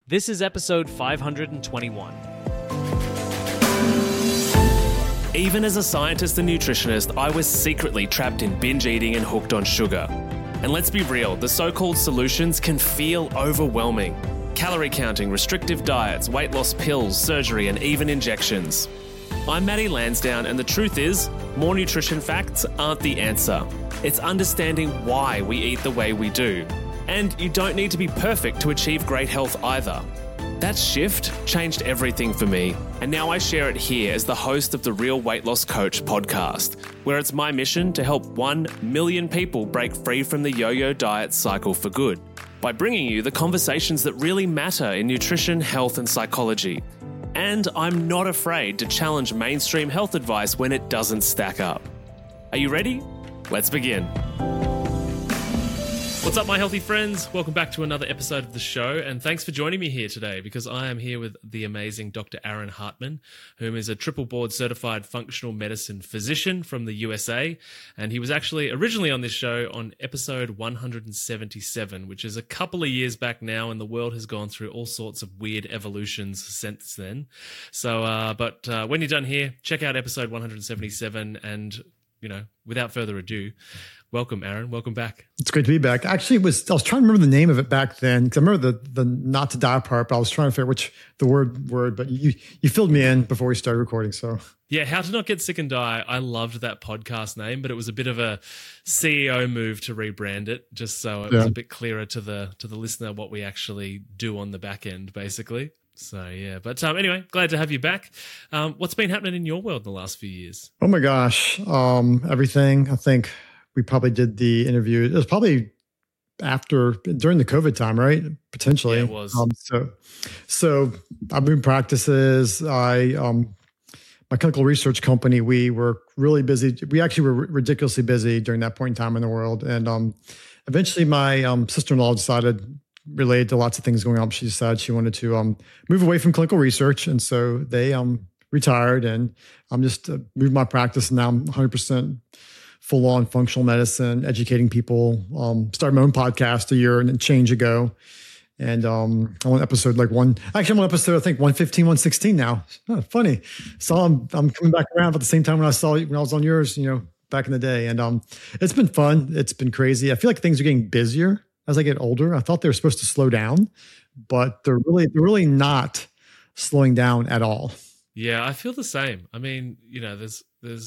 This is episode 521. Even as a scientist and nutritionist, I was secretly trapped in binge eating and hooked on sugar. And let's be real, the so-called solutions can feel overwhelming. Calorie counting, restrictive diets, weight loss pills, surgery, and even injections. I'm Matty Lansdowne, and the truth is, more nutrition facts aren't the answer. It's understanding why we eat the way we do. And you don't need to be perfect to achieve great health either. That shift changed everything for me, and now I share it here as the host of the Real Weight Loss Coach podcast, where it's my mission to help 1 million people break free from the yo-yo diet cycle for good, by bringing you the conversations that really matter in nutrition, health, and psychology. And I'm not afraid to challenge mainstream health advice when it doesn't stack up. Are you ready? Let's begin. What's up, my healthy friends? Welcome back to another episode of the show, and thanks for joining me here today because I am here with the amazing Dr. Aaron Hartman, whom is a triple board certified functional medicine physician from the USA, and he was actually originally on this show on episode 177, which is a couple of years back now, and the world has gone through all sorts of weird evolutions since then. So, but when you're done here, check out episode 177, and without further ado, welcome, Aaron. Welcome back. It's great to be back. Actually, I was trying to remember the name of it back then because I remember the not to die part, but I was trying to figure which the word. But you filled me in before we started recording. So yeah, How to Not Get Sick and Die. I loved that podcast name, but it was a bit of a CEO move to rebrand it, just so it was a bit clearer to the listener what we actually do on the back end, basically. So, yeah. But anyway, glad to have you back. What's been happening in your world in the last few years? Oh, my gosh. Everything. I think we probably did the interview. It was probably during the COVID time, right? Potentially. Yeah, it was. So I've been practices. My clinical research company, we were really busy. We actually were ridiculously busy during that point in time in the world. And eventually my sister-in-law decided, related to lots of things going on, she decided she wanted to move away from clinical research. And so they retired, and I'm just moved my practice. And now I'm 100% full on functional medicine, educating people. Started my own podcast a year and change ago. And I'm on episode I'm on episode, I think 115, 116 now. Oh, funny. So I'm coming back around at the same time when I was on yours, back in the day. And it's been fun. It's been crazy. I feel like things are getting busier as I get older. I thought they were supposed to slow down, but they're really not slowing down at all. Yeah, I feel the same. I mean, there's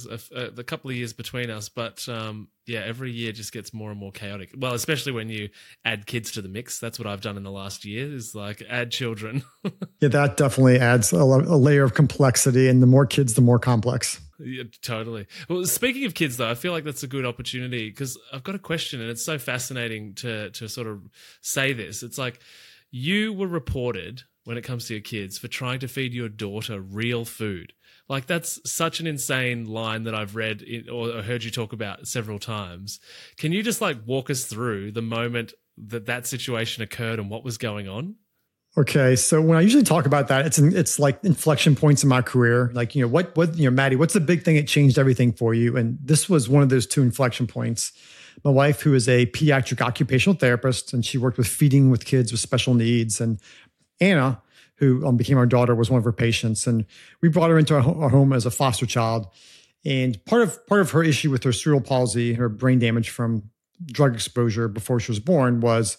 a couple of years between us, but every year just gets more and more chaotic. Well, especially when you add kids to the mix. That's what I've done in the last year, is like add children. Yeah, that definitely adds a layer of complexity, and the more kids, the more complex. Yeah, totally. Well, speaking of kids, though, I feel like that's a good opportunity because I've got a question, and it's so fascinating to sort of say this. It's like you were reported, when it comes to your kids, for trying to feed your daughter real food. Like, that's such an insane line that I've read or heard you talk about several times. Can you just walk us through the moment that situation occurred and what was going on? Okay, so when I usually talk about that, it's like inflection points in my career. Like, Maddie, what's the big thing that changed everything for you? And this was one of those two inflection points. My wife, who is a pediatric occupational therapist, and she worked with feeding with kids with special needs, and Anna, who became our daughter, was one of her patients, and we brought her into our home as a foster child. And part of her issue with her cerebral palsy, her brain damage from drug exposure before she was born, was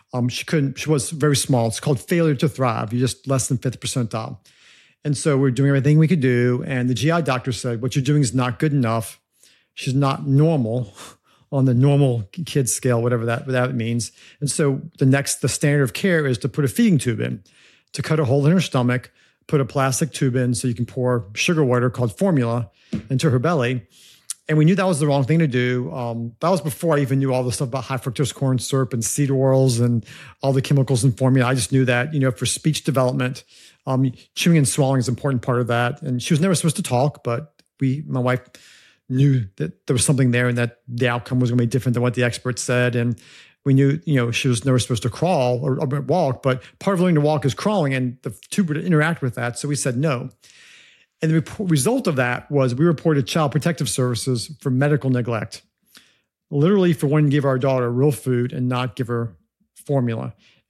she was very small. It's called failure to thrive. You're just less than 5th percentile. And so we're doing everything we could do. And the GI doctor said, what you're doing is not good enough. She's not normal on the normal kid scale, whatever that means. And so the standard of care is to put a feeding tube in, to cut a hole in her stomach, put a plastic tube in so you can pour sugar water called formula into her belly. And we knew that was the wrong thing to do. That was before I even knew all the stuff about high fructose corn syrup and seed oils and all the chemicals in formula. I just knew that, for speech development, chewing and swallowing is an important part of that. And she was never supposed to talk, but my wife knew that there was something there and that the outcome was going to be different than what the experts said. And we knew, she was never supposed to crawl or walk, but part of learning to walk is crawling, and the tube would interact with that. So we said no. And the result of that was we reported Child Protective Services for medical neglect, literally for wanting to give our daughter real food and not give her formula.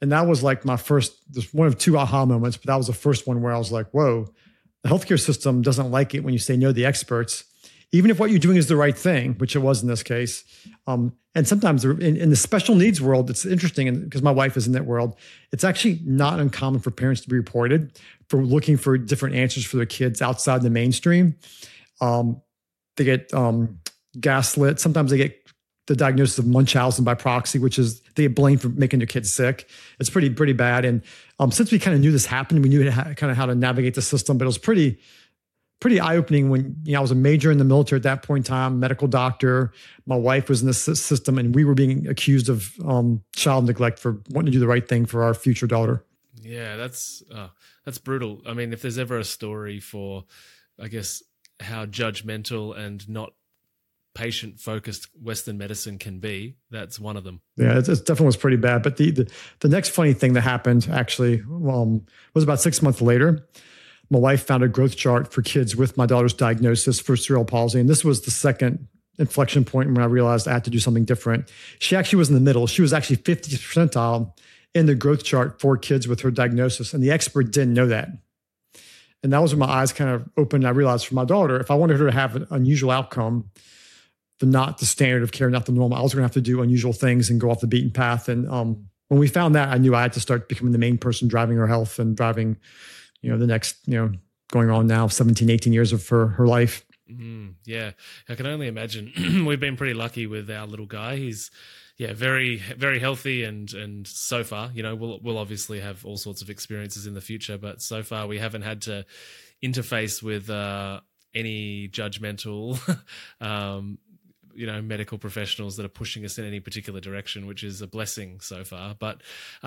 And that was like my first, there's one of two aha moments, but that was the first one where I was like, whoa, the healthcare system doesn't like it when you say no to the experts, even if what you're doing is the right thing, which it was in this case. And sometimes in the special needs world, it's interesting because my wife is in that world. It's actually not uncommon for parents to be reported for looking for different answers for their kids outside the mainstream. They get gaslit. Sometimes they get the diagnosis of Munchausen by proxy, which is they get blamed for making their kids sick. It's pretty bad. And since we kind of knew this happened, we knew kind of how to navigate the system, but it was pretty eye-opening when I was a major in the military at that point in time, medical doctor. My wife was in the system, and we were being accused of child neglect for wanting to do the right thing for our future daughter. Yeah, that's brutal. I mean, if there's ever a story for, I guess, how judgmental and not patient-focused Western medicine can be, that's one of them. Yeah, it definitely was pretty bad. But the next funny thing that happened actually was about 6 months later. My wife found a growth chart for kids with my daughter's diagnosis for cerebral palsy. And this was the second inflection point when I realized I had to do something different. She actually was in the middle. She was actually 50th percentile in the growth chart for kids with her diagnosis. And the expert didn't know that. And that was when my eyes kind of opened. I realized for my daughter, if I wanted her to have an unusual outcome, not the standard of care, not the normal, I was going to have to do unusual things and go off the beaten path. And when we found that, I knew I had to start becoming the main person driving her health and driving the next, going on now 17, 18 years of her life. Yeah. I can only imagine. We've been pretty lucky with our little guy. He's, very, very healthy. And so far, we'll obviously have all sorts of experiences in the future, but so far we haven't had to interface with any judgmental, medical professionals that are pushing us in any particular direction, which is a blessing so far. But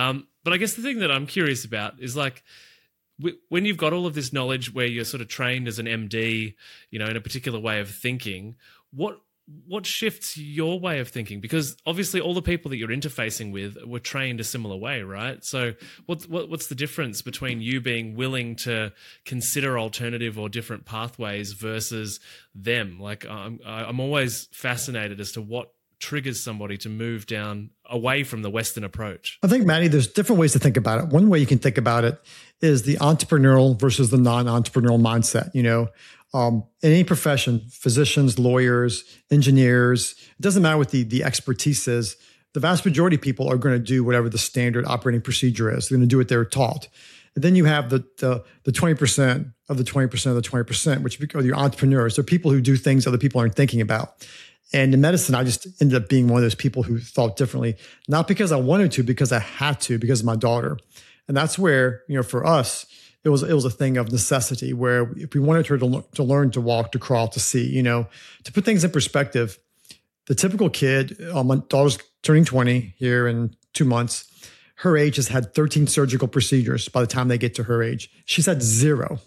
I guess the thing that I'm curious about is like, when you've got all of this knowledge where you're sort of trained as an MD, in a particular way of thinking, what shifts your way of thinking? Because obviously all the people that you're interfacing with were trained a similar way, right? So what's the difference between you being willing to consider alternative or different pathways versus them? Like I'm always fascinated as to what triggers somebody to move down away from the Western approach. I think, Maddie, there's different ways to think about it. One way you can think about it is the entrepreneurial versus the non-entrepreneurial mindset. In any profession, physicians, lawyers, engineers, it doesn't matter what the expertise is. The vast majority of people are going to do whatever the standard operating procedure is. They're going to do what they're taught. And then you have the 20% of the 20% of the 20%, which are your entrepreneurs. They're people who do things other people aren't thinking about. And in medicine, I just ended up being one of those people who thought differently, not because I wanted to, because I had to, because of my daughter. And that's where, for us, it was a thing of necessity, where if we wanted her to learn to walk, to crawl, to see, to put things in perspective, the typical kid, my daughter's turning 20 here in 2 months. Her age has had 13 surgical procedures by the time they get to her age. She's had zero.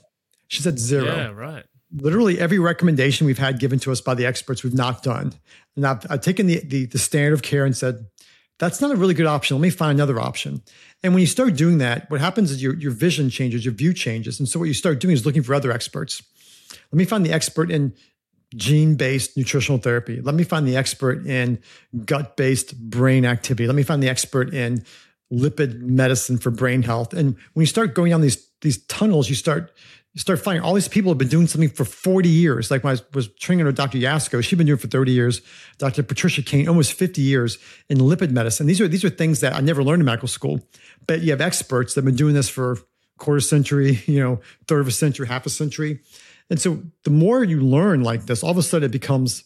Yeah, right. Literally every recommendation we've had given to us by the experts, we've not done. And I've taken the standard of care and said, that's not a really good option. Let me find another option. And when you start doing that, what happens is your vision changes, your view changes. And so what you start doing is looking for other experts. Let me find the expert in gene-based nutritional therapy. Let me find the expert in gut-based brain activity. Let me find the expert in lipid medicine for brain health. And when you start going down these tunnels, you start finding all these people have been doing something for 40 years. Like when I was training under Dr. Yasko, she'd been doing it for 30 years. Dr. Patricia Kane, almost 50 years in lipid medicine. These are things that I never learned in medical school, but you have experts that have been doing this for quarter century, third of a century, half a century. And so the more you learn like this, all of a sudden it becomes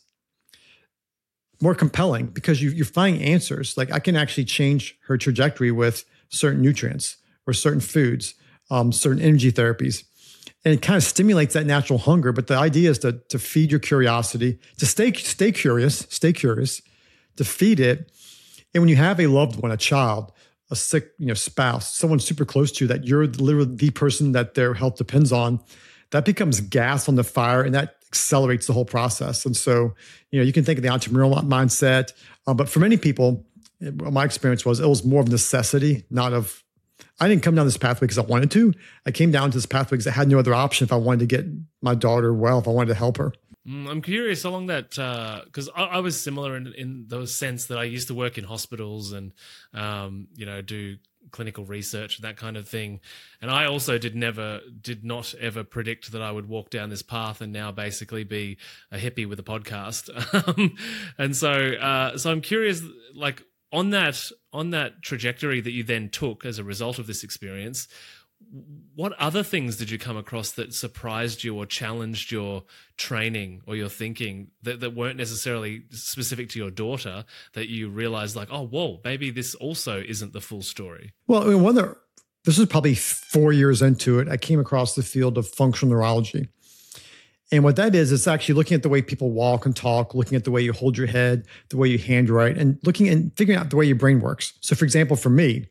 more compelling because you're finding answers. Like I can actually change her trajectory with certain nutrients or certain foods, certain energy therapies. And it kind of stimulates that natural hunger. But the idea is to feed your curiosity, to stay curious, to feed it. And when you have a loved one, a child, a sick, spouse, someone super close to you that you're literally the person that their health depends on, that becomes gas on the fire and that accelerates the whole process. And so, you can think of the entrepreneurial mindset. But for many people, my experience it was more of necessity, I didn't come down this pathway because I wanted to. I came down to this pathway because I had no other option if I wanted to get my daughter well, if I wanted to help her. I'm curious along that, because I was similar in the sense that I used to work in hospitals and, do clinical research and that kind of thing. And I also did not ever predict that I would walk down this path and now basically be a hippie with a podcast. And so I'm curious, like on that trajectory that you then took as a result of this experience, what other things did you come across that surprised you or challenged your training or your thinking that weren't necessarily specific to your daughter, that you realized like, oh, whoa, maybe this also isn't the full story? Well, I mean, this was probably 4 years into it. I came across the field of functional neurology. And what that is, it's actually looking at the way people walk and talk, looking at the way you hold your head, the way you handwrite, and looking and figuring out the way your brain works. So for example, for me,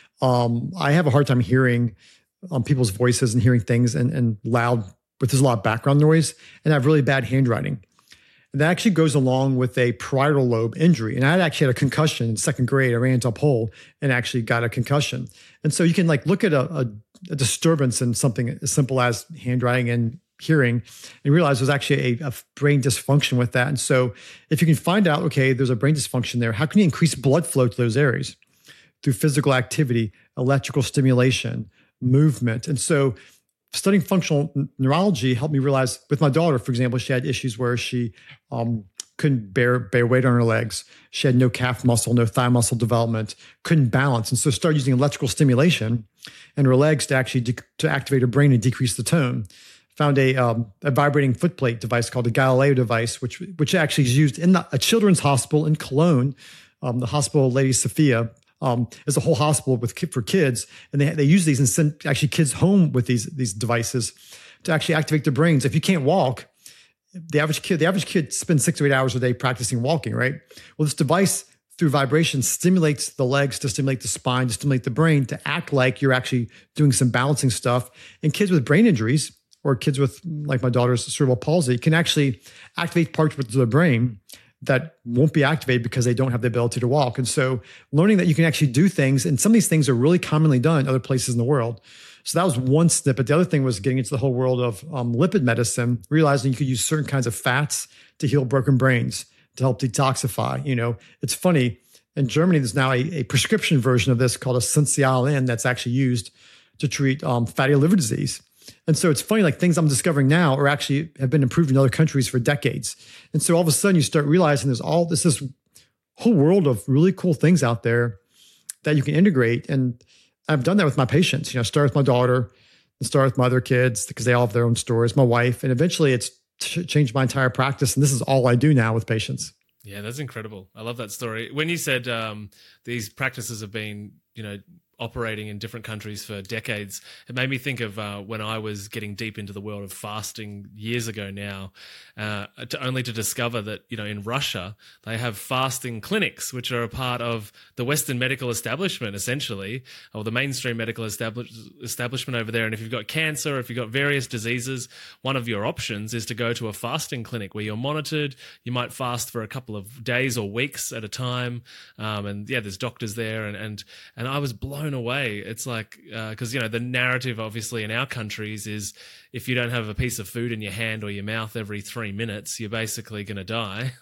I have a hard time hearing people's voices and hearing things and loud, but there's a lot of background noise, and I have really bad handwriting. And that actually goes along with a parietal lobe injury. And I actually had a concussion in second grade. I ran into a pole and actually got a concussion. And so you can like look at a disturbance in something as simple as handwriting and hearing and realize there's actually a brain dysfunction with that. And so if you can find out, okay, there's a brain dysfunction there, how can you increase blood flow to those areas? Through physical activity, electrical stimulation, movement. And so studying functional neurology helped me realize with my daughter, for example, she had issues where she couldn't bear weight on her legs. She had no calf muscle, no thigh muscle development, couldn't balance. And so started using electrical stimulation in her legs to actually to activate her brain and decrease the tone. Found a vibrating footplate device called the Galileo device, which actually is used in a children's hospital in Cologne, the hospital of Lady Sophia. Is a whole hospital for kids, and they use these and send actually kids home with these devices to actually activate their brains. If you can't walk, the average kid spends 6 to 8 hours a day practicing walking, right? Well, this device through vibration stimulates the legs, to stimulate the spine, to stimulate the brain, to act like you're actually doing some balancing stuff. And kids with brain injuries or kids with, like my daughter's cerebral palsy, can actually activate parts of the brain that won't be activated because they don't have the ability to walk. And so learning that you can actually do things, and some of these things are really commonly done in other places in the world. So that was one snippet. The other thing was getting into the whole world of lipid medicine, realizing you could use certain kinds of fats to heal broken brains, to help detoxify. You know, it's funny, in Germany, there's now a prescription version of this called Essential-N that's actually used to treat fatty liver disease. And so it's funny, like things I'm discovering now are actually have been improved in other countries for decades. And so all of a sudden you start realizing there's this whole world of really cool things out there that you can integrate. And I've done that with my patients. You know, start with my daughter and start with my other kids because they all have their own stories, my wife, and eventually it's changed my entire practice. And this is all I do now with patients. Yeah, that's incredible. I love that story. When you said these practices have been, you know, operating in different countries for decades, it made me think of when I was getting deep into the world of fasting years ago now, only to discover that, you know, in Russia, they have fasting clinics, which are a part of the Western medical establishment, essentially, or the mainstream medical establishment over there. And if you've got cancer, if you've got various diseases, one of your options is to go to a fasting clinic where you're monitored. You might fast for a couple of days or weeks at a time. And yeah, there's doctors there. And I was blown away. It's like, because, you know, the narrative obviously in our countries is if you don't have a piece of food in your hand or your mouth every 3 minutes, you're basically going to die.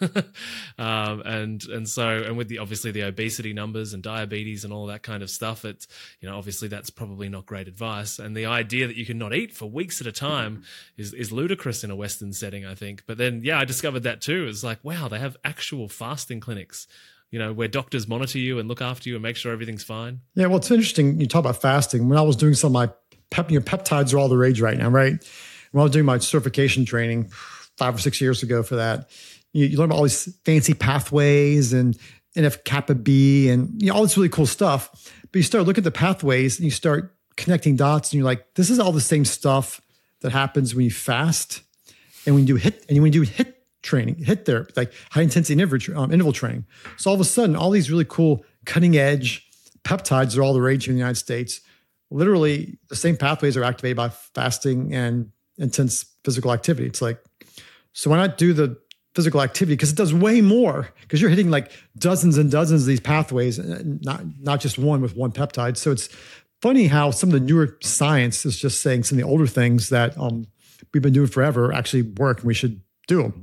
And with the obesity numbers and diabetes and all that kind of stuff, it's, you know, obviously that's probably not great advice. And the idea that you can not eat for weeks at a time is ludicrous in a Western setting, I think. But then, yeah, I discovered that too. It's like, wow, they have actual fasting clinics, you know, where doctors monitor you and look after you and make sure everything's fine. Yeah, well, it's interesting. You talk about fasting. When I was doing some of my peptides are all the rage right now, right? When I was doing my certification training 5 or 6 years ago for that, you learn about all these fancy pathways and NF-kappa B and, you know, all this really cool stuff. But you start looking at the pathways and you start connecting dots and you're like, this is all the same stuff that happens when you fast and when you do HIIT training, HIIT therapy, like high intensity interval training. So all of a sudden, all these really cool cutting edge peptides are all the rage in the United States. Literally, the same pathways are activated by fasting and intense physical activity. It's like, so why not do the physical activity? Because it does way more, because you're hitting like dozens and dozens of these pathways, and not just one with one peptide. So it's funny how some of the newer science is just saying some of the older things that we've been doing forever actually work, and we should do them.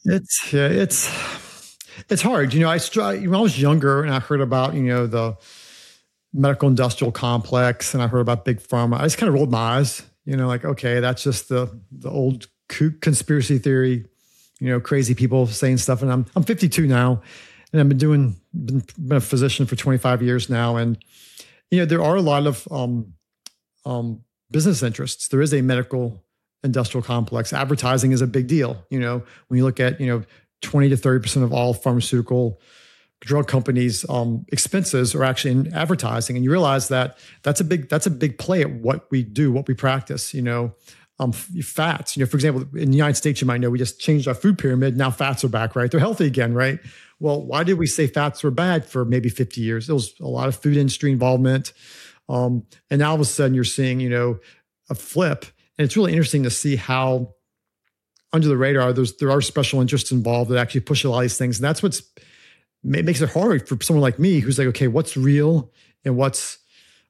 It's hard. When I was younger and I heard about, the medical industrial complex and I heard about big pharma, I just kind of rolled my eyes, like, okay, that's just the old conspiracy theory, crazy people saying stuff. And I'm 52 now and I've been a physician for 25 years now. And, there are a lot of business interests. There is a medical industrial complex. Advertising is a big deal. When you look at, 20 to 30% of all pharmaceutical drug companies' expenses are actually in advertising. And you realize that that's a big play at what we do, what we practice, fats, for example, in the United States, you might know, we just changed our food pyramid. Now fats are back, right? They're healthy again, right? Well, why did we say fats were bad for maybe 50 years? There was a lot of food industry involvement. And now all of a sudden you're seeing, a flip. And it's really interesting to see how under the radar, there are special interests involved that actually push a lot of these things. And that's makes it hard for someone like me who's like, okay, what's real and what's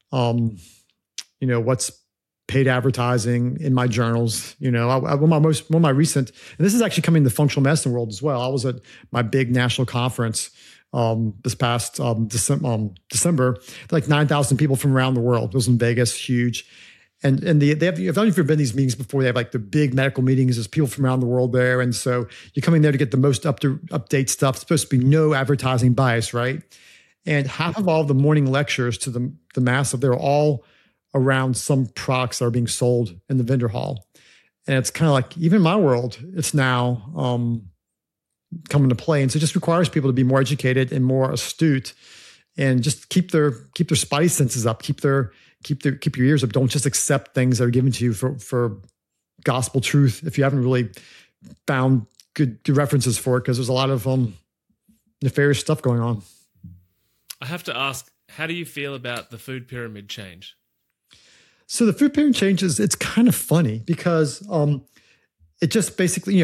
paid advertising in my journals. One of my recent, and this is actually coming in the functional medicine world as well. I was at my big national conference this past December, like 9,000 people from around the world. It was in Vegas, huge. And they have, if you've been to these meetings before, they have like the big medical meetings. There's people from around the world there. And so you're coming there to get the most up-to-date stuff. It's supposed to be no advertising bias, right? And half of all the morning lectures to the mass they're all around some products that are being sold in the vendor hall. And it's kind of like, even in my world, it's now coming to play. And so it just requires people to be more educated and more astute and just keep their spidey senses up, keep your ears up. Don't just accept things that are given to you for gospel truth if you haven't really found good references for it, because there's a lot of nefarious stuff going on. I have to ask, how do you feel about the food pyramid change? So the food pyramid changes, it's kind of funny because it just basically,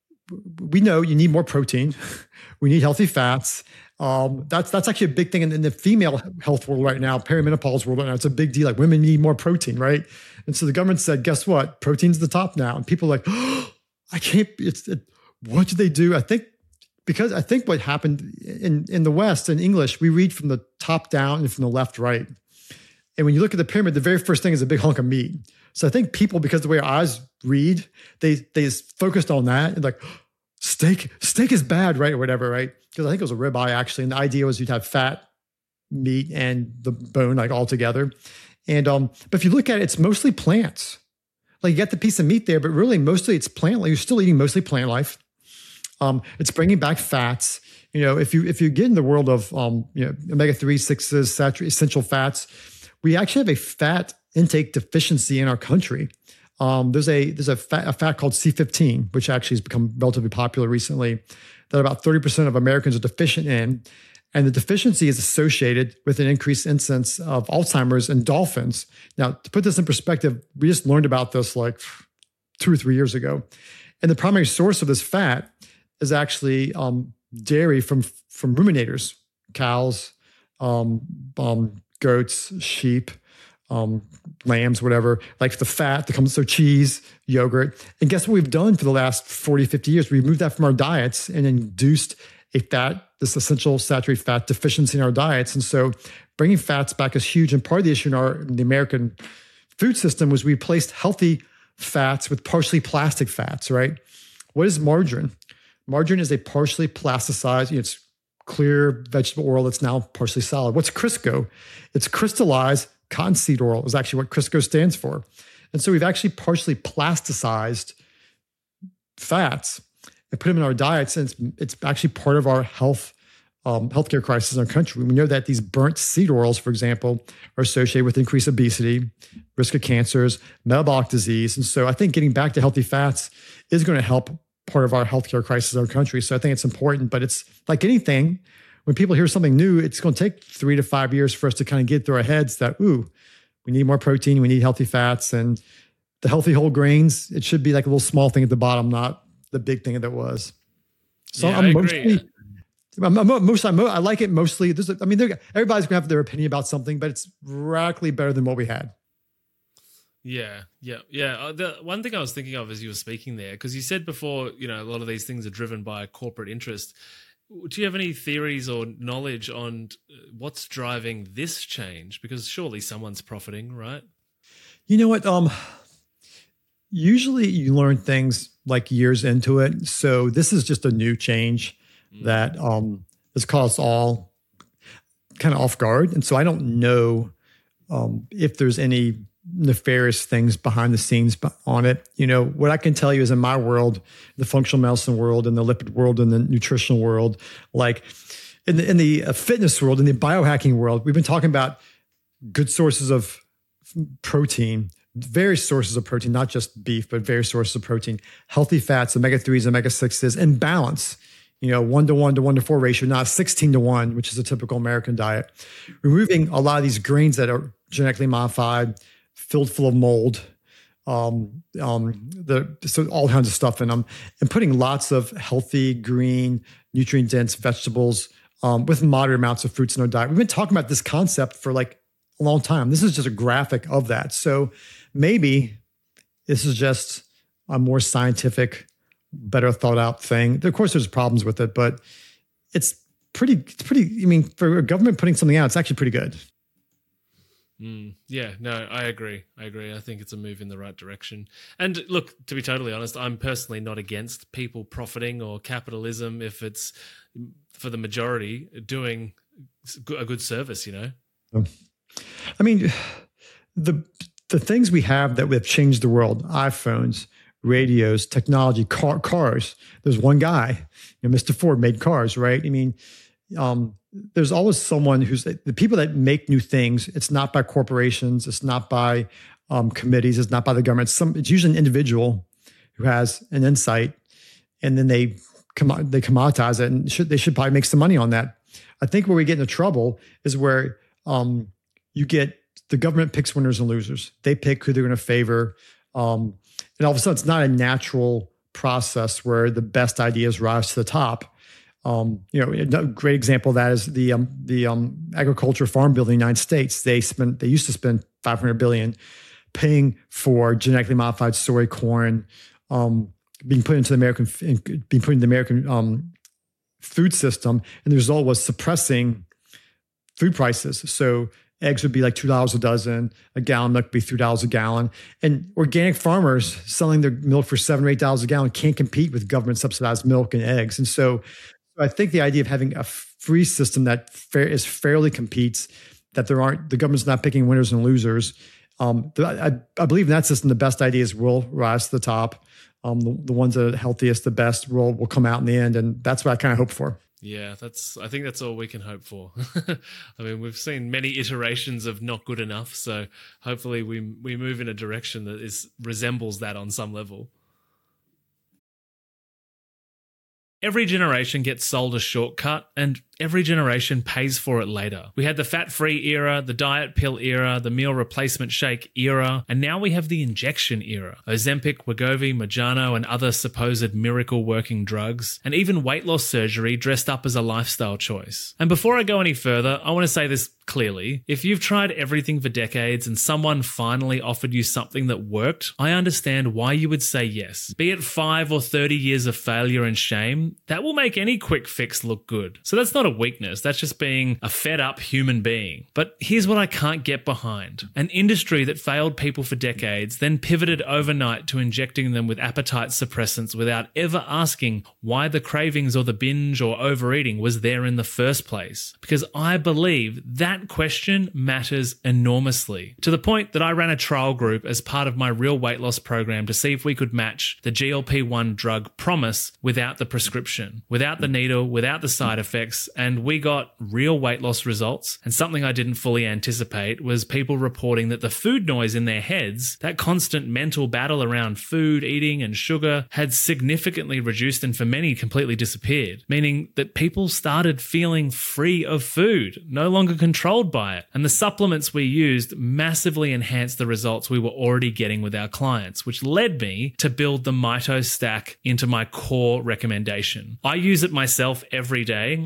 we know you need more protein. We need healthy fats. That's actually a big thing in the female health world right now, perimenopause world right now. It's a big deal. Like, women need more protein, right? And so the government said, guess what? Protein's the top now. And people are like, oh, I can't. What did they do? I think what happened in the West, in English, we read from the top down and from the left right. And when you look at the pyramid, the very first thing is a big hunk of meat. So I think people, because of the way our eyes read, they focused on that and like, steak is bad, right? Or whatever, right? Because I think it was a ribeye actually. And the idea was you'd have fat, meat, and the bone like all together. And but if you look at it, it's mostly plants. Like, you get the piece of meat there, but really mostly it's plant. Like, you're still eating mostly plant life. It's bringing back fats. If you get in the world of omega-3, 6s, essential fats, we actually have a fat intake deficiency in our country. There's a fat called C15, which actually has become relatively popular recently, that about 30% of Americans are deficient in. And the deficiency is associated with an increased incidence of Alzheimer's and dolphins. Now, to put this in perspective, we just learned about this like 2 or 3 years ago. And the primary source of this fat is actually dairy from ruminators, cows, goats, sheep, lambs, whatever, like the fat that comes, so cheese, yogurt. And guess what we've done for the last 40, 50 years? We've moved that from our diets and induced this essential saturated fat deficiency in our diets. And so bringing fats back is huge. And part of the issue in the American food system was we replaced healthy fats with partially plastic fats, right? What is margarine? Margarine is a partially plasticized, it's clear vegetable oil that's now partially solid. What's Crisco? It's crystallized cottonseed oil is actually what Crisco stands for. And so we've actually partially plasticized fats and put them in our diets. And it's actually part of our healthcare crisis in our country. We know that these burnt seed oils, for example, are associated with increased obesity, risk of cancers, metabolic disease. And so I think getting back to healthy fats is going to help part of our healthcare crisis in our country. So I think it's important, but it's like anything. When people hear something new, it's going to take 3 to 5 years for us to kind of get through our heads that, we need more protein, we need healthy fats, and the healthy whole grains, it should be like a little small thing at the bottom, not the big thing that it was. So yeah, I like it mostly. Everybody's going to have their opinion about something, but it's radically better than what we had. Yeah. The one thing I was thinking of as you were speaking there, because you said before, a lot of these things are driven by corporate interest. Do you have any theories or knowledge on what's driving this change? Because surely someone's profiting, right? You know what? Usually you learn things like years into it. So this is just a new change that has caught us all kind of off guard. And so I don't know if there's any nefarious things behind the scenes on it. What I can tell you is in my world, the functional medicine world and the lipid world and the nutritional world, like in the fitness world, in the biohacking world, we've been talking about good sources of protein, various sources of protein, not just beef, but various sources of protein, healthy fats, omega-3s, omega-6s, and balance, 1 to 1 to 1 to 4 ratio, not 16 to 1, which is a typical American diet. Removing a lot of these grains that are genetically modified, filled full of mold, so all kinds of stuff in them, and putting lots of healthy, green, nutrient-dense vegetables with moderate amounts of fruits in our diet. We've been talking about this concept for like a long time. This is just a graphic of that. So maybe this is just a more scientific, better thought out thing. Of course, there's problems with it, but it's pretty, for a government putting something out, it's actually pretty good. Yeah, no, I agree. I think it's a move in the right direction. And look, to be totally honest, I'm personally not against people profiting or capitalism if it's, for the majority, doing a good service, I mean, the things we have that have changed the world, iPhones, radios, technology, cars. There's one guy, Mr. Ford made cars, right? I mean, there's always someone who's the people that make new things. It's not by corporations. It's not by committees. It's not by the government. It's usually an individual who has an insight, and then they commoditize it, and they should probably make some money on that. I think where we get into trouble is where you get the government picks winners and losers. They pick who they're going to favor, and all of a sudden it's not a natural process where the best ideas rise to the top. A great example of that is the agriculture farm bill in the United States. They used to spend $500 billion paying for genetically modified soy, corn, being put into the American food system, and the result was suppressing food prices. So eggs would be like $2 a dozen, a gallon milk would be $3 a gallon, and organic farmers selling their milk for $7 or $8 a gallon can't compete with government subsidized milk and eggs. And so I think the idea of having a free system that fairly competes, that the government's not picking winners and losers. I believe in that system, the best ideas will rise to the top. The ones that are the healthiest, the best will come out in the end. And that's what I kind of hope for. Yeah, I think that's all we can hope for. I mean, we've seen many iterations of not good enough. So hopefully we move in a direction that resembles that on some level. Every generation gets sold a shortcut, and every generation pays for it later. We had the fat-free era, the diet pill era, the meal replacement shake era, and now we have the injection era. Ozempic, Wegovy, Mounjaro, and other supposed miracle-working drugs, and even weight loss surgery dressed up as a lifestyle choice. And before I go any further, I want to say this clearly. If you've tried everything for decades and someone finally offered you something that worked, I understand why you would say yes. Be it 5 or 30 years of failure and shame, that will make any quick fix look good. So that's not a weakness, that's just being a fed up human being. But here's what I can't get behind. An industry that failed people for decades, then pivoted overnight to injecting them with appetite suppressants without ever asking why the cravings or the binge or overeating was there in the first place. Because I believe that question matters enormously. To the point that I ran a trial group as part of my real weight loss program to see if we could match the GLP-1 drug Promise without the prescription, without the needle, without the side effects, and we got real weight loss results. And something I didn't fully anticipate was people reporting that the food noise in their heads, that constant mental battle around food, eating, and sugar, had significantly reduced and for many completely disappeared, meaning that people started feeling free of food, no longer controlled by it. And the supplements we used massively enhanced the results we were already getting with our clients, which led me to build the Mito Stack into my core recommendation. I use it myself every day. I recommend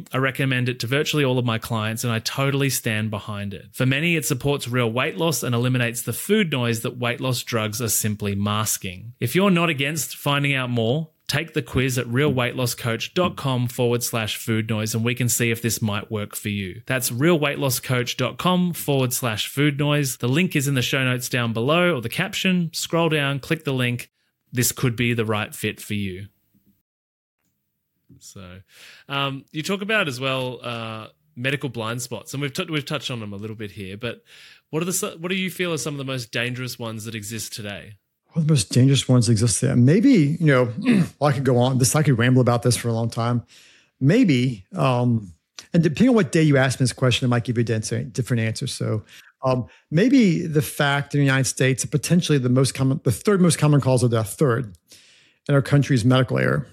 recommend it to virtually all of my clients, and I totally stand behind it. For many, it supports real weight loss and eliminates the food noise that weight loss drugs are simply masking. If you're not against finding out more, take the quiz at realweightlosscoach.com/food noise, and we can see if this might work for you. That's realweightlosscoach.com/food noise. The link is in the show notes down below or the caption. Scroll down, click the link. This could be the right fit for you. So you talk about as well medical blind spots, and we've touched on them a little bit here, but what do you feel are some of the most dangerous ones that exist today? One of the most dangerous ones that exist there. Maybe, I could go on this. I could ramble about this for a long time. Maybe, and depending on what day you ask me this question, I might give you a different answer. So maybe the fact in the United States, potentially the third most common cause of death, in our country is medical error.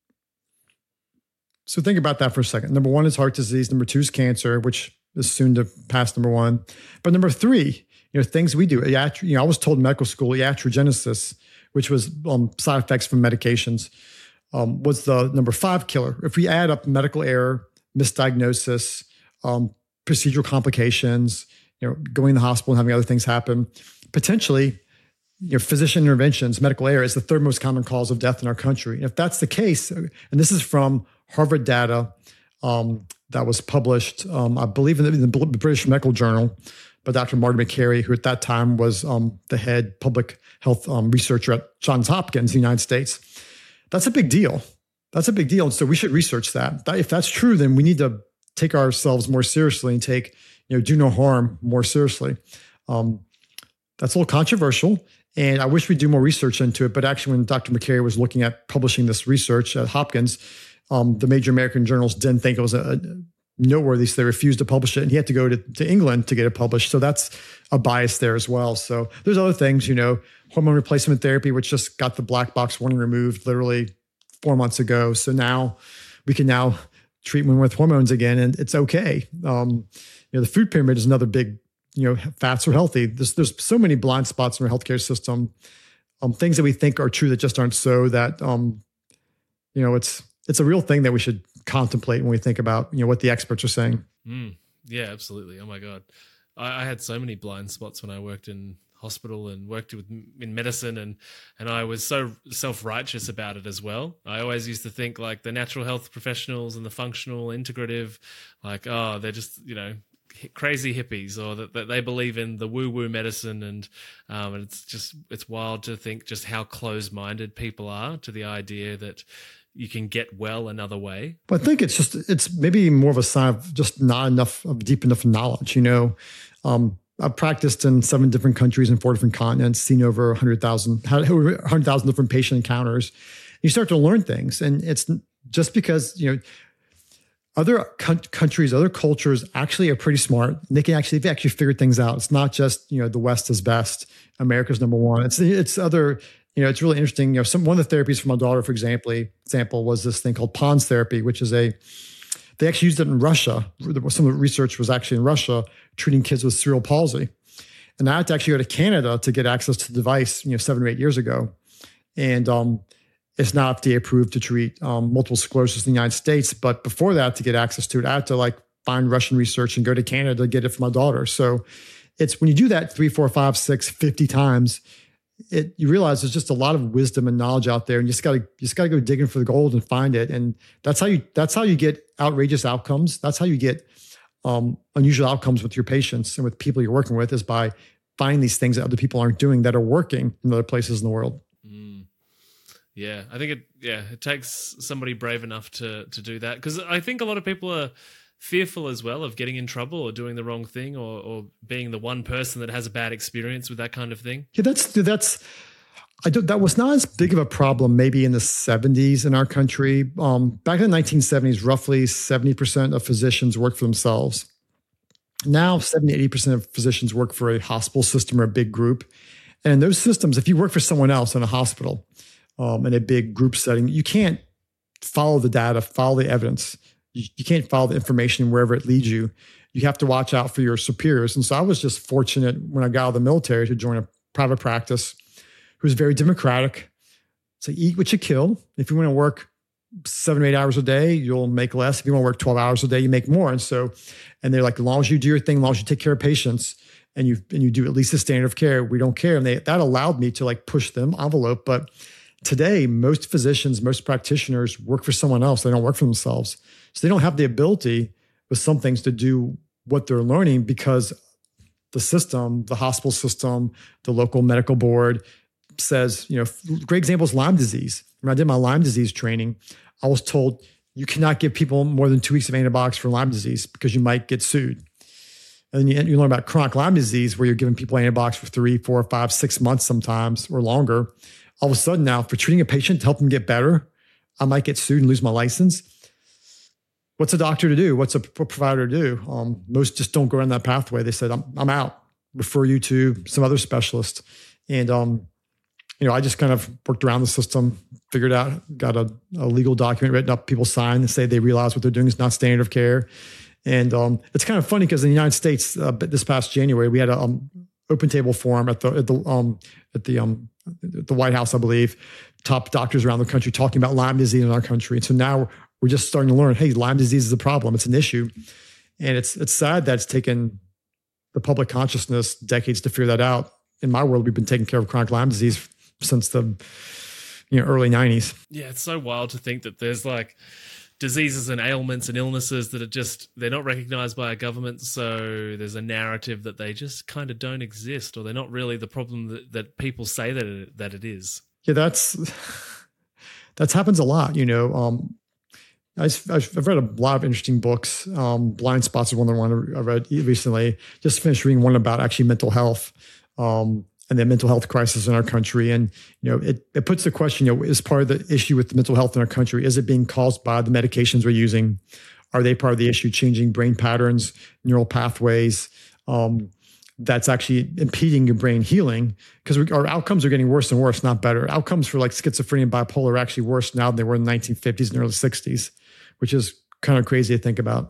So think about that for a second. Number 1 is heart disease. Number 2 is cancer, which is soon to pass number 1. But number 3, things we do. I was told in medical school, iatrogenesis, which was side effects from medications, was the number 5 killer. If we add up medical error, misdiagnosis, procedural complications, going to the hospital and having other things happen, potentially, physician interventions, medical error is the third most common cause of death in our country. And if that's the case, and this is from Harvard data that was published, I believe in the British Medical Journal, by Dr. Martin Makary, who at that time was the head public health researcher at Johns Hopkins in the United States. That's a big deal. And so we should research that. If that's true, then we need to take ourselves more seriously and take, do no harm more seriously. That's a little controversial, and I wish we'd do more research into it. But actually, when Dr. Makary was looking at publishing this research at Hopkins, the major American journals didn't think it was noteworthy, so they refused to publish it, and he had to go to England to get it published. So that's a bias there as well. So there's other things, hormone replacement therapy, which just got the black box warning removed literally 4 months ago. So now we can treat women with hormones again, and it's okay. The food pyramid is another big, fats are healthy. There's so many blind spots in our healthcare system, things that we think are true that just aren't so. That it's a real thing that we should contemplate when we think about what the experts are saying. Yeah, absolutely. Oh my God, I had so many blind spots when I worked in hospital and worked in medicine, and I was so self-righteous about it as well. I always used to think like the natural health professionals and the functional integrative, like, oh, they're just crazy hippies, or that they believe in the woo-woo medicine, and it's wild to think just how closed-minded people are to the idea that you can get well another way. But I think it's maybe more of a sign of just not enough of deep enough knowledge. I've practiced in 7 different countries and 4 different continents, seen over 100,000 different patient encounters. You start to learn things, and it's just because other countries, other cultures actually are pretty smart. They've actually figured things out. It's not just the West is best, America's number one. It's other. It's really interesting. One of the therapies for my daughter, for example, was this thing called PONS therapy, which is they actually used it in Russia. Some of the research was actually in Russia, treating kids with cerebral palsy. And I had to actually go to Canada to get access to the device, 7 or 8 years ago. And it's not FDA approved to treat multiple sclerosis in the United States. But before that, to get access to it, I had to find Russian research and go to Canada to get it for my daughter. So it's when you do that 3, 4, 5, 6, 50 times, you realize there's just a lot of wisdom and knowledge out there, and you just gotta go digging for the gold and find it. And that's how you get outrageous outcomes. That's how you get unusual outcomes with your patients and with people you're working with, is by finding these things that other people aren't doing that are working in other places in the world. Yeah, I think it takes somebody brave enough to do that, because I think a lot of people are fearful as well of getting in trouble or doing the wrong thing, or being the one person that has a bad experience with that kind of thing. Yeah, that was not as big of a problem maybe in the 70s in our country. Back in the 1970s, roughly 70% of physicians worked for themselves. Now, 70, 80% of physicians work for a hospital system or a big group. And in those systems, if you work for someone else in a hospital, in a big group setting, you can't follow the data, follow the evidence. You can't follow the information wherever it leads you. You have to watch out for your superiors. And so I was just fortunate when I got out of the military to join a private practice who was very democratic. So eat what you kill. If you want to work 7 or 8 hours a day, you'll make less. If you want to work 12 hours a day, you make more. And they're like, as long as you do your thing, as long as you take care of patients and you do at least the standard of care, we don't care. And that allowed me to like push them envelope. But today, most physicians, most practitioners work for someone else. They don't work for themselves. So they don't have the ability with some things to do what they're learning because the system, the hospital system, the local medical board says, great example is Lyme disease. When I did my Lyme disease training, I was told you cannot give people more than 2 weeks of antibiotics for Lyme disease because you might get sued. And then you learn about chronic Lyme disease where you're giving people antibiotics for 3, 4, 5, 6 months sometimes or longer. All of a sudden now, for treating a patient to help them get better, I might get sued and lose my license. What's a doctor to do? What's a provider to do? Most just don't go down that pathway. They said, I'm out. Refer you to some other specialist. And I just kind of worked around the system, figured out, got a legal document written up, people sign and say they realize what they're doing is not standard of care. And it's kind of funny because in the United States, this past January, we had an open table forum at the White House, I believe, top doctors around the country talking about Lyme disease in our country. And so now we're just starting to learn, hey, Lyme disease is a problem. It's an issue. And it's sad that it's taken the public consciousness decades to figure that out. In my world, we've been taking care of chronic Lyme disease since the early 90s. Yeah, it's so wild to think that there's like diseases and ailments and illnesses that they're not recognized by our government. So there's a narrative that they just kind of don't exist, or they're not really the problem that people say that it is. Yeah, that's happens a lot. I've read a lot of interesting books. Blind Spots is one I read recently. Just finished reading one about actually mental health and the mental health crisis in our country. And, it puts the question, is part of the issue with the mental health in our country, is it being caused by the medications we're using? Are they part of the issue, changing brain patterns, neural pathways? That's actually impeding your brain healing because our outcomes are getting worse and worse, not better. Outcomes for like schizophrenia and bipolar are actually worse now than they were in the 1950s and early 60s, which is kind of crazy to think about.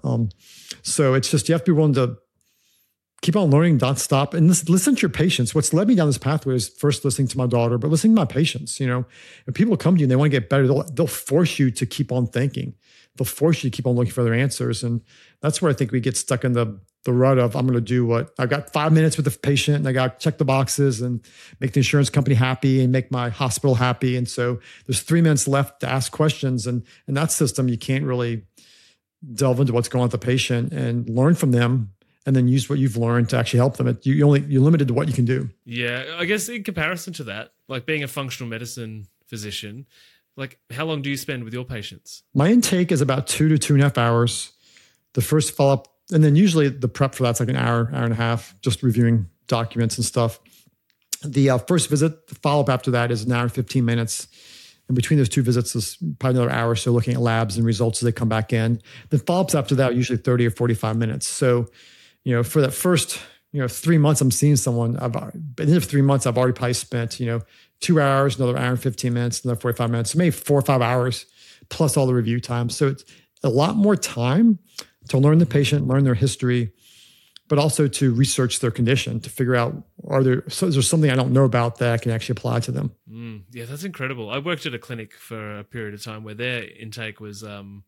So it's just, you have to be willing to keep on learning, don't stop, and listen to your patients. What's led me down this pathway is first listening to my daughter, but listening to my patients. If people come to you and they want to get better, they'll force you to keep on thinking. They'll force you to keep on looking for their answers. And that's where I think we get stuck in the rut of, I'm going to do what I've got 5 minutes with the patient and I got to check the boxes and make the insurance company happy and make my hospital happy. And so there's 3 minutes left to ask questions. And in that system, you can't really delve into what's going on with the patient and learn from them and then use what you've learned to actually help them. You're limited to what you can do. Yeah. I guess in comparison to that, like being a functional medicine physician, like how long do you spend with your patients? My intake is about 2 to 2.5 hours. The first follow-up, and then usually the prep for that's like an hour and a half, just reviewing documents and stuff. The first visit, the follow-up after that is an hour and 15 minutes. And between those 2 visits is probably another hour or so looking at labs and results as they come back in. The follow-ups after that are usually 30 or 45 minutes. So, for that first, 3 months I'm seeing someone, at the end of 3 months, I've already probably spent, 2 hours, another hour and 15 minutes, another 45 minutes, so maybe 4 or 5 hours plus all the review time. So it's a lot more time to learn the patient, learn their history, but also to research their condition to figure out, is there something I don't know about that I can actually apply to them? Yeah, that's incredible. I worked at a clinic for a period of time where their intake was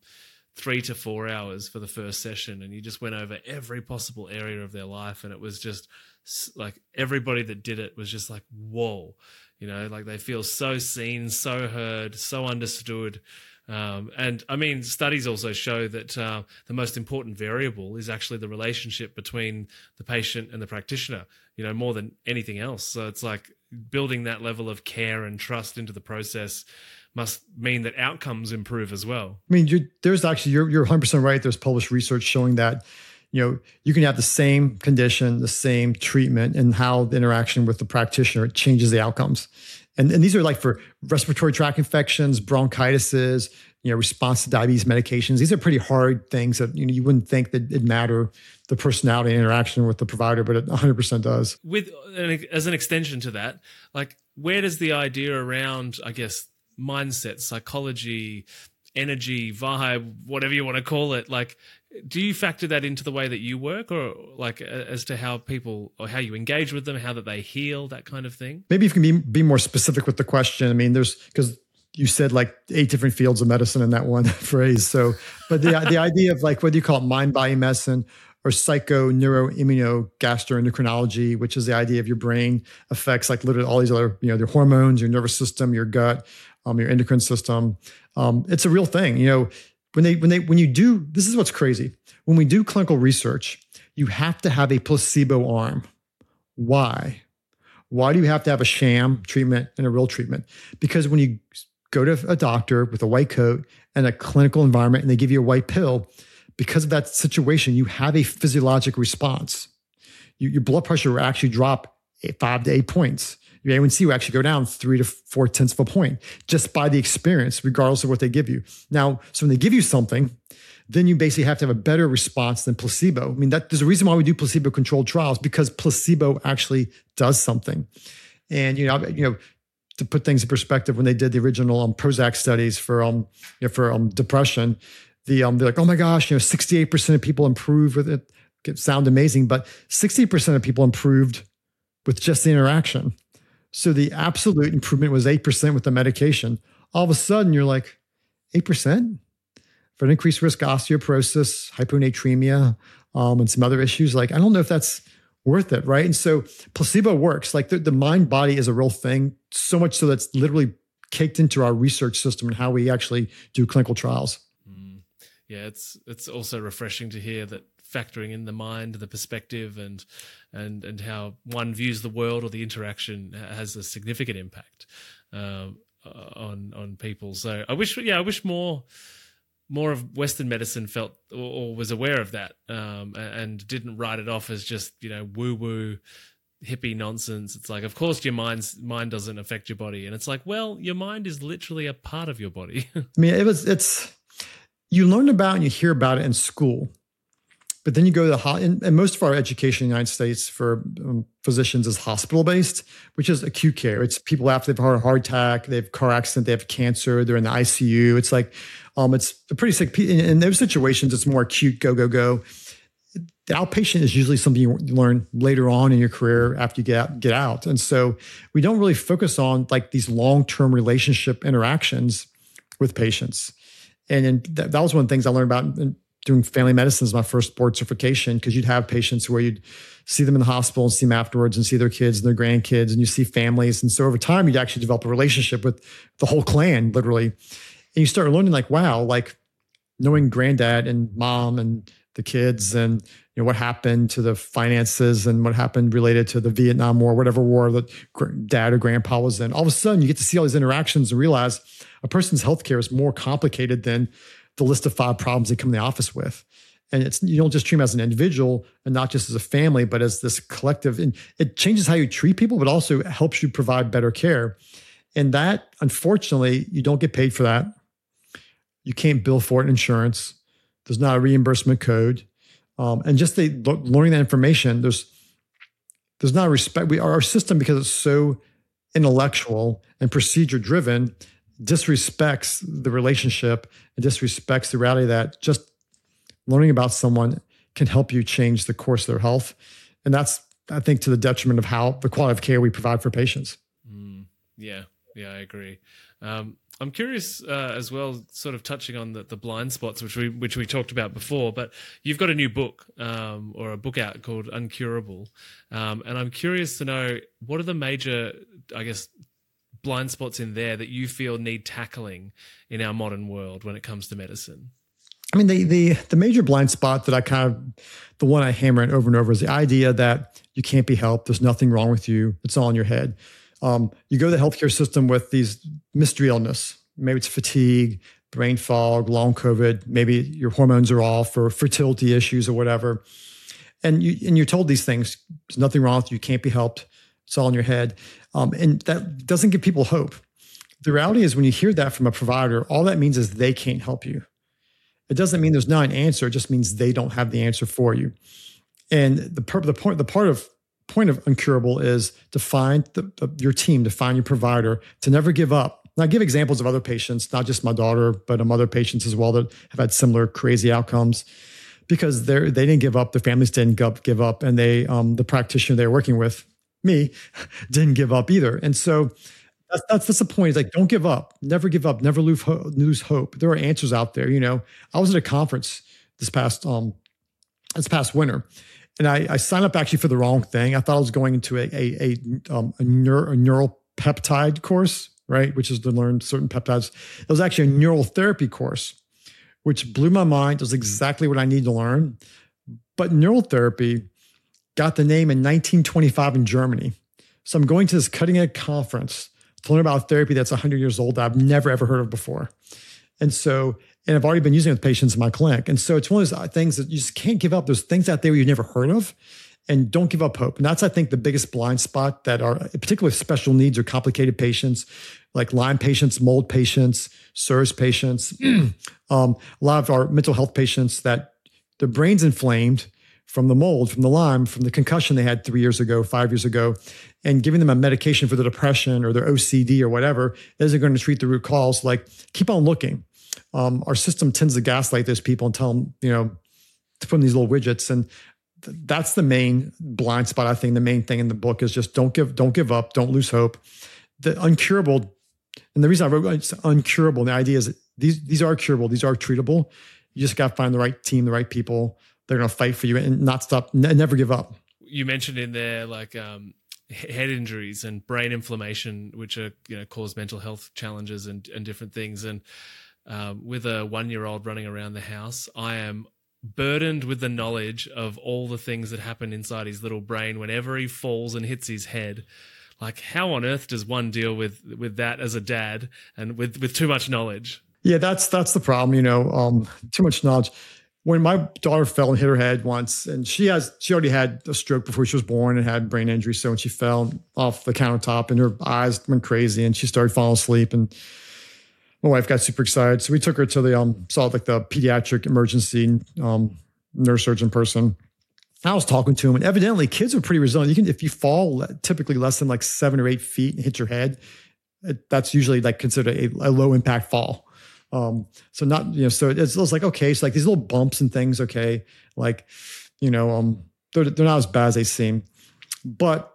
3 to 4 hours for the first session, and you just went over every possible area of their life, and it was just like everybody that did it was just like, whoa, like they feel so seen, so heard, so understood. And I mean, studies also show that the most important variable is actually the relationship between the patient and the practitioner, more than anything else. So it's like building that level of care and trust into the process must mean that outcomes improve as well. I mean, there's actually, you're 100% right. There's published research showing that, you can have the same condition, the same treatment, and how the interaction with the practitioner changes the outcomes. And these are like for respiratory tract infections, bronchitises, response to diabetes medications. These are pretty hard things that you wouldn't think that it'd matter, the personality and interaction with the provider, but it 100% does. As an extension to that, like where does the idea around, I guess, mindset, psychology, energy, vibe, whatever you want to call it, like, do you factor that into the way that you work, or like as to how people, or how you engage with them, how that they heal, that kind of thing? Maybe if you can be more specific with the question. I mean, because you said like 8 different fields of medicine in that one phrase. So, but the idea of like, whether you call it mind body medicine or psycho neuro immuno gastroendocrinology, which is the idea of your brain affects like literally all these other, your hormones, your nervous system, your gut, your endocrine system. It's a real thing. When you do, this is what's crazy. When we do clinical research, you have to have a placebo arm. Why? Why do you have to have a sham treatment and a real treatment? Because when you go to a doctor with a white coat and a clinical environment and they give you a white pill, because of that situation, you have a physiologic response. Your blood pressure will actually drop 5 to 8 points. Your A1C will actually go down 3 to 4 tenths of a point just by the experience, regardless of what they give you. Now, so when they give you something, then you basically have to have a better response than placebo. I mean, there's a reason why we do placebo-controlled trials, because placebo actually does something. And to put things in perspective, when they did the original Prozac studies for depression, they're like, oh my gosh, 68% of people improved with it. It sounds amazing, but 60% of people improved with just the interaction. So the absolute improvement was 8% with the medication. All of a sudden, you're like, 8%? For an increased risk of osteoporosis, hyponatremia, and some other issues. Like, I don't know if that's worth it, right? And so placebo works. Like the mind body is a real thing, so much so that's literally caked into our research system and how we actually do clinical trials. Yeah, it's also refreshing to hear that factoring in the mind, the perspective, and how one views the world or the interaction has a significant impact on people. So I wish more of Western medicine felt or was aware of that, and didn't write it off as just woo-woo hippie nonsense. It's like, of course your mind doesn't affect your body, and it's like, well, your mind is literally a part of your body. I mean, it's you learn about and you hear about it in school, but then you go to and most of our education in the United States for physicians is hospital-based, which is acute care. It's people after they've had a heart attack, they have a car accident, they have cancer, they're in the ICU. It's like, it's a pretty sick. In those situations, it's more acute, go. The outpatient is usually something you learn later on in your career after you get out. And so we don't really focus on like these long-term relationship interactions with patients. And that was one of the things I learned about doing family medicine as my first board certification, because you'd have patients where you'd see them in the hospital and see them afterwards and see their kids and their grandkids, and you see families. And so over time, you'd actually develop a relationship with the whole clan, literally. And you start learning like, wow, like knowing granddad and mom and the kids and what happened to the finances and what happened related to the Vietnam War, whatever war that dad or grandpa was in. All of a sudden, you get to see all these interactions and realize a person's healthcare is more complicated than the list of 5 problems they come in the office with. And you don't just treat them as an individual and not just as a family, but as this collective. And it changes how you treat people, but also helps you provide better care. And that, unfortunately, you don't get paid for that. You can't bill for it in insurance. There's not a reimbursement code. And just learning that information, there's not a respect. Our system, because it's so intellectual and procedure driven, disrespects the relationship and disrespects the reality that just learning about someone can help you change the course of their health. And that's, I think, to the detriment of how the quality of care we provide for patients. Yeah, I agree. I'm curious as well, sort of touching on the blind spots, which we talked about before, but you've got a new book or a book out called Uncurable. And I'm curious to know, what are the major, I guess, blind spots in there that you feel need tackling in our modern world when it comes to medicine? I mean, the major blind spot that the one I hammer it over and over is the idea that you can't be helped. There's nothing wrong with you. It's all in your head. You go to the healthcare system with these mystery illness. Maybe it's fatigue, brain fog, long COVID. Maybe your hormones are off, or fertility issues or whatever. And you're told these things. There's nothing wrong with you. You can't be helped. It's all in your head. And that doesn't give people hope. The reality is, when you hear that from a provider, all that means is they can't help you. It doesn't mean there's not an answer. It just means they don't have the answer for you. And the point of Uncurable is to find your team, to find your provider, to never give up. And I give examples of other patients, not just my daughter, but other patients as well that have had similar crazy outcomes, because they didn't give up, their families didn't give up, and the practitioner they were working with, me, didn't give up either. And so That's the point. It's like, don't give up, never lose hope. There are answers out there. I was at a conference this past winter, and I signed up actually for the wrong thing. I thought I was going into a neural peptide course, right? Which is to learn certain peptides. It was actually a neural therapy course, which blew my mind. It was exactly what I needed to learn. But neural therapy got the name in 1925 in Germany. So I'm going to this cutting edge conference to learn about therapy that's 100 years old that I've never, ever heard of before. And I've already been using it with patients in my clinic. And so it's one of those things that you just can't give up. There's things out there you've never heard of, and don't give up hope. And that's, I think, the biggest blind spot that are, particularly with special needs or complicated patients, like Lyme patients, mold patients, SIRS patients, a lot of our mental health patients that their brain's inflamed from the mold, from the Lyme, from the concussion they had 3 years ago, 5 years ago, and giving them a medication for their depression or their OCD or whatever isn't going to treat the root cause. Like, keep on looking. Our system tends to gaslight those people and tell them, to put in these little widgets. And that's the main blind spot. I think the main thing in the book is just don't give up, don't lose hope. The uncurable, and the reason I wrote it's uncurable, the idea is that these are curable, these are treatable. You just got to find the right team, the right people. They're going to fight for you and not stop, never give up. You mentioned in there head injuries and brain inflammation, which are cause mental health challenges and different things. And with a 1-year-old running around the house, I am burdened with the knowledge of all the things that happen inside his little brain whenever he falls and hits his head. Like, how on earth does one deal with that as a dad and with too much knowledge? Yeah, that's the problem. Too much knowledge. When my daughter fell and hit her head once, and she already had a stroke before she was born and had brain injury. So when she fell off the countertop and her eyes went crazy and she started falling asleep, and my wife got super excited. So we took her to the the pediatric emergency neurosurgeon person. I was talking to him, and evidently kids are pretty resilient. If you fall typically less than 7 or 8 feet and hit your head, that's usually considered a low impact fall. So not, so it's like, okay, so these little bumps and things, okay, they're not as bad as they seem. But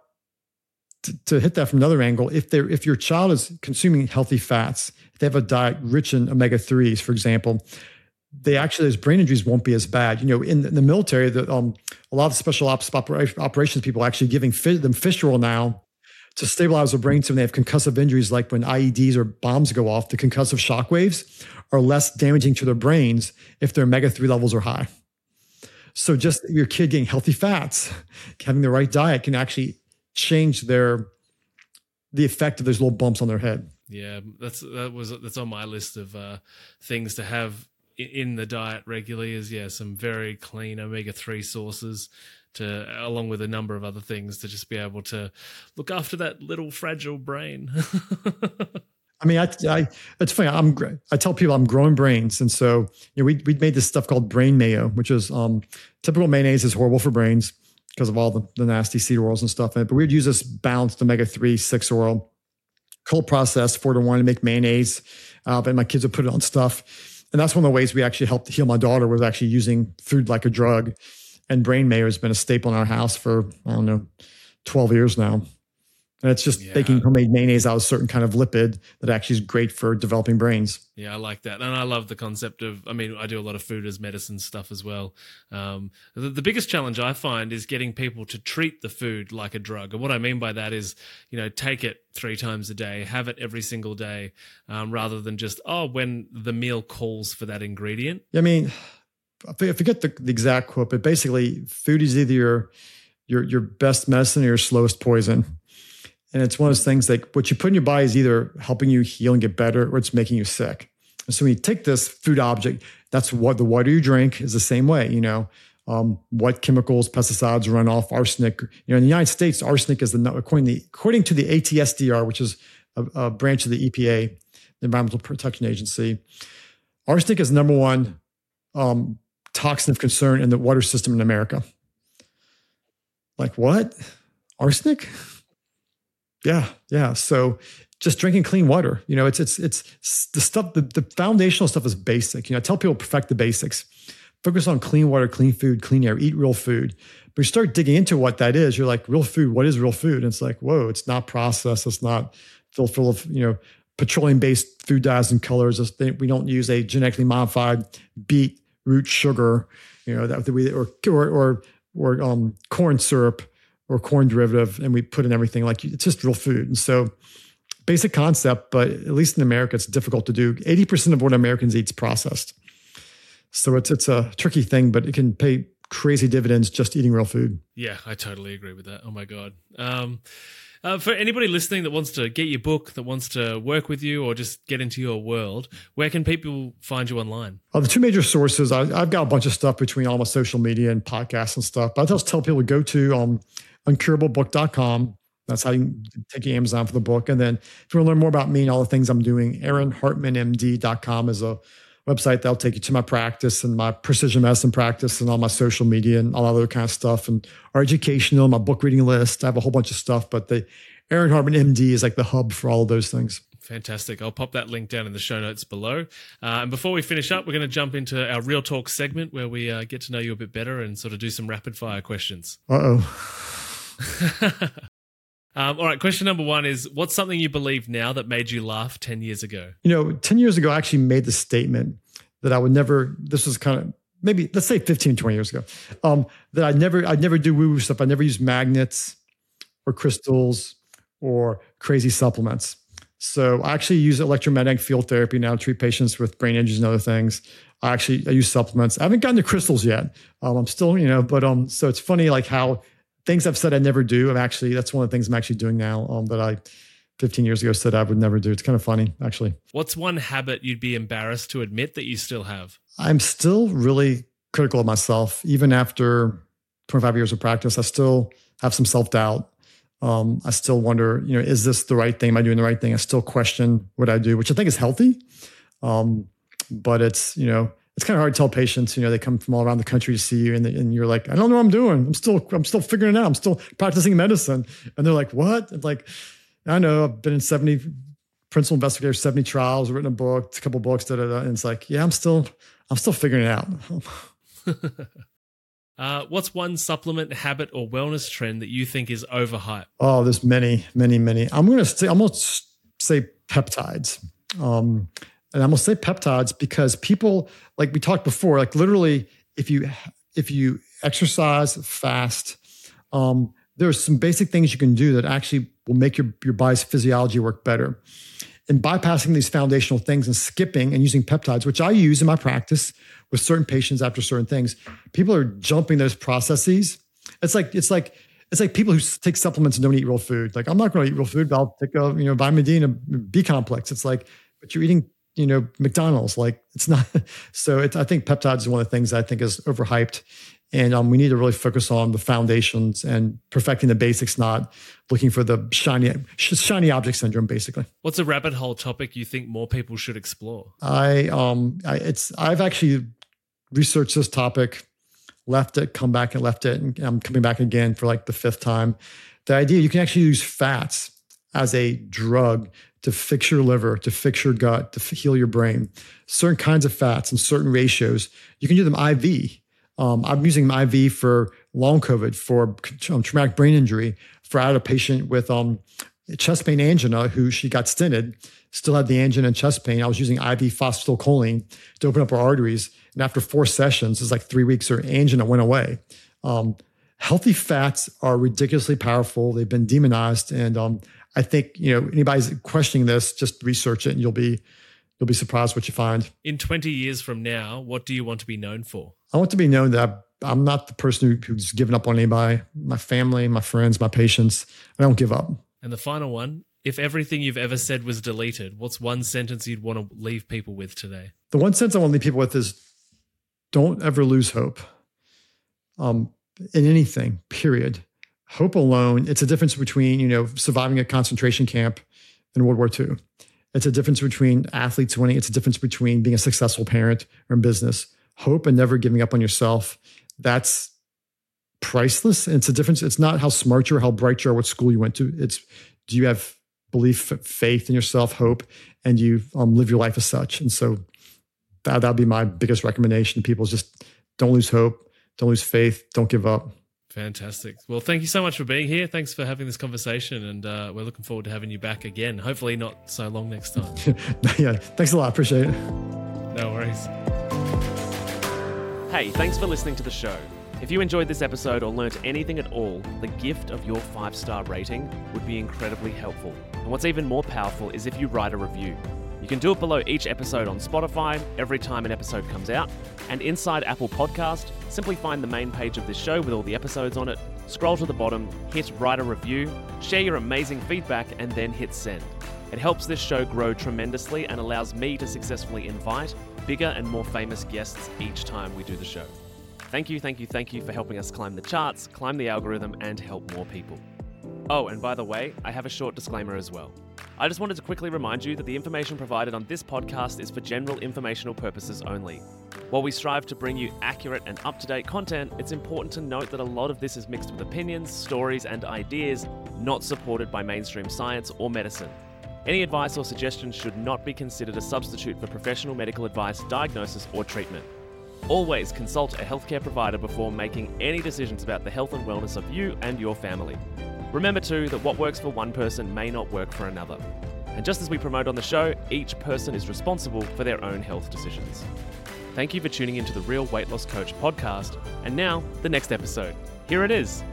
to hit that from another angle, if your child is consuming healthy fats, if they have a diet rich in omega-3s, for example, those brain injuries won't be as bad. In the military, a lot of special ops operations people are actually giving them fish oil now to stabilize their brain. So when they have concussive injuries, like when IEDs or bombs go off, the concussive shock waves are less damaging to their brains if their omega-3 levels are high. So just your kid getting healthy fats, having the right diet can actually change the effect of those little bumps on their head. Yeah, that's on my list of things to have in the diet regularly is some very clean omega-3 sources, along with a number of other things to just be able to look after that little fragile brain. I mean, it's funny. I tell people I'm growing brains. And so, we made this stuff called brain mayo, which is typical mayonnaise is horrible for brains because of all the nasty seed oils and stuff in it. But we would use this balanced omega-3 6 oil, cold processed 4-to-1 to make mayonnaise. And my kids would put it on stuff. And that's one of the ways we actually helped heal my daughter, was actually using food like a drug. And brain mayo has been a staple in our house for, 12 years now. And it's just making homemade mayonnaise out of a certain kind of lipid that actually is great for developing brains. Yeah, I like that. And I love the concept of, I do a lot of food as medicine stuff as well. The biggest challenge I find is getting people to treat the food like a drug. And what I mean by that is, take it 3 times a day, have it every single day, rather than just, when the meal calls for that ingredient. I forget the exact quote, but basically food is either your best medicine or your slowest poison. And it's one of those things what you put in your body is either helping you heal and get better, or it's making you sick. And so when you take this food object, that's what the water you drink is the same way, what chemicals, pesticides run off, arsenic. In the United States, arsenic is according to the ATSDR, which is a branch of the EPA, the Environmental Protection Agency. Arsenic is number one toxin of concern in the water system in America. Like what? Arsenic? Yeah. So just drinking clean water, it's the stuff, the foundational stuff is basic. I tell people perfect the basics. focus on clean water, clean food, clean air, eat real food. But you start digging into what that is. You're like, real food, what is real food? And it's like, whoa, it's not processed. It's not full of, petroleum-based food dyes and colors. We don't use a genetically modified beet root sugar, or corn syrup or corn derivative, and we put in everything. Like, it's just real food. And so, basic concept, but at least in America, it's difficult to do. 80% of what Americans eat is processed. So it's a tricky thing, but it can pay crazy dividends just eating real food. Yeah, I totally agree with that. Oh my God. For anybody listening that wants to get your book, that wants to work with you or just get into your world, where can people find you online? The two major sources, I've got a bunch of stuff between all my social media and podcasts and stuff, but I just tell people to go to uncurablebook.com. That's how you can take Amazon for the book. And then if you want to learn more about me and all the things I'm doing, AaronHartmanMD.com is a website that'll take you to my practice and my precision medicine practice and all my social media and all other kind of stuff, and our educational, my book reading list. I have a whole bunch of stuff, but the Aaron Hartman MD is like the hub for all of those things. Fantastic. I'll pop that link down in the show notes below. And before we finish up, we're going to jump into our Real Talk segment where we get to know you a bit better and sort of do some rapid fire questions. All right. Question number one is, what's something you believe now that made you laugh 10 years ago? 10 years ago, I actually made the statement that I would never, this was kind of maybe, let's say 15, 20 years ago, that I'd never do woo-woo stuff. I never use magnets or crystals or crazy supplements. So I actually use electromagnetic field therapy now to treat patients with brain injuries and other things. I use supplements. I haven't gotten to crystals yet. I'm still, so it's funny, like how things I've said I never do. That's one of the things I'm actually doing now that I 15 years ago said I would never do. It's kind of funny, actually. What's one habit you'd be embarrassed to admit that you still have? I'm still really critical of myself. Even after 25 years of practice, I still have some self-doubt. I still wonder, is this the right thing? Am I doing the right thing? I still question what I do, which I think is healthy. But it's kind of hard to tell patients, they come from all around the country to see you and you're like, I don't know what I'm doing. I'm still figuring it out. I'm still practicing medicine. And they're like, what? It's like, I know I've been in 70 principal investigators, 70 trials, written a book, a couple books, and it's like, yeah, I'm still figuring it out. What's one supplement, habit, or wellness trend that you think is overhyped? Oh, there's many, many, many. I'm going to say peptides. And I'm going to say peptides because people, like we talked before, like literally if you exercise, fast, there's some basic things you can do that actually will make your body's physiology work better. And bypassing these foundational things and skipping and using peptides, which I use in my practice with certain patients after certain things, people are jumping those processes. It's like people who take supplements and don't eat real food. Like, I'm not going to eat real food, but I'll take a vitamin D and a B complex. It's like, but you're eating McDonald's. Like, it's not. So I think peptides is one of the things I think is overhyped. And we need to really focus on the foundations and perfecting the basics, not looking for the shiny object syndrome, basically. What's a rabbit hole topic you think more people should explore? I've actually researched this topic, left it, come back and left it, and I'm coming back again for like the fifth time. The idea you can actually use fats as a drug to fix your liver, to fix your gut, to heal your brain. Certain kinds of fats and certain ratios, you can do them IV. I'm using IV for long COVID, for traumatic brain injury. I had a patient with chest pain angina who she got stented, still had the angina and chest pain. I was using IV phosphatidylcholine to open up her arteries. And after 4 sessions, it's like 3 weeks, her angina went away. Healthy fats are ridiculously powerful. They've been demonized. And I think, anybody's questioning this, just research it and you'll be surprised what you find. In 20 years from now, what do you want to be known for? I want to be known that I'm not the person who's given up on anybody, my family, my friends, my patients. I don't give up. And the final one, if everything you've ever said was deleted, what's one sentence you'd want to leave people with today? The one sentence I want to leave people with is, don't ever lose hope in anything, period. Hope alone, it's a difference between, surviving a concentration camp in World War II. It's a difference between athletes winning. It's a difference between being a successful parent or in business. Hope and never giving up on yourself. That's priceless. And it's a difference. It's not how smart you are, how bright you are, what school you went to. It's, do you have belief, faith in yourself, hope, and you live your life as such. And so that'd be my biggest recommendation to people is just don't lose hope, don't lose faith, don't give up. Fantastic. Well, thank you so much for being here. Thanks for having this conversation, and we're looking forward to having you back again. Hopefully not so long next time. Yeah, thanks a lot. Appreciate it. No worries. Hey, thanks for listening to the show. If you enjoyed this episode or learnt anything at all, the gift of your 5-star rating would be incredibly helpful. And what's even more powerful is if you write a review. You can do it below each episode on Spotify, every time an episode comes out, and inside Apple Podcast, simply find the main page of this show with all the episodes on it, scroll to the bottom, hit write a review, share your amazing feedback, and then hit send. It helps this show grow tremendously and allows me to successfully invite bigger and more famous guests each time we do the show. Thank you for helping us climb the charts, climb the algorithm, and help more people. Oh, and by the way, I have a short disclaimer as well. I just wanted to quickly remind you that the information provided on this podcast is for general informational purposes only. While we strive to bring you accurate and up-to-date content, it's important to note that a lot of this is mixed with opinions, stories, and ideas not supported by mainstream science or medicine. Any advice or suggestions should not be considered a substitute for professional medical advice, diagnosis, or treatment. Always consult a healthcare provider before making any decisions about the health and wellness of you and your family. Remember too that what works for one person may not work for another. And just as we promote on the show, each person is responsible for their own health decisions. Thank you for tuning into the Real Weight Loss Coach podcast. And now, the next episode. Here it is.